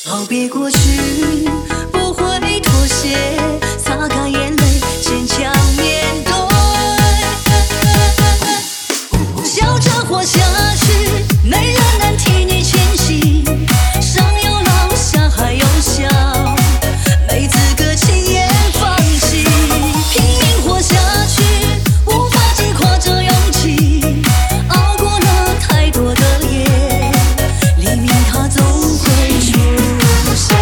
告别过去，不会妥协，擦干眼泪，坚强面对。笑着活下去，没人能替你前行。上有老，下还有小，没资格轻言放弃。拼命活下去，无法击垮这勇气。熬过了太多的夜，黎明它总会出现。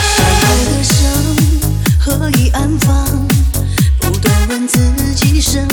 何以安放？不断问自己身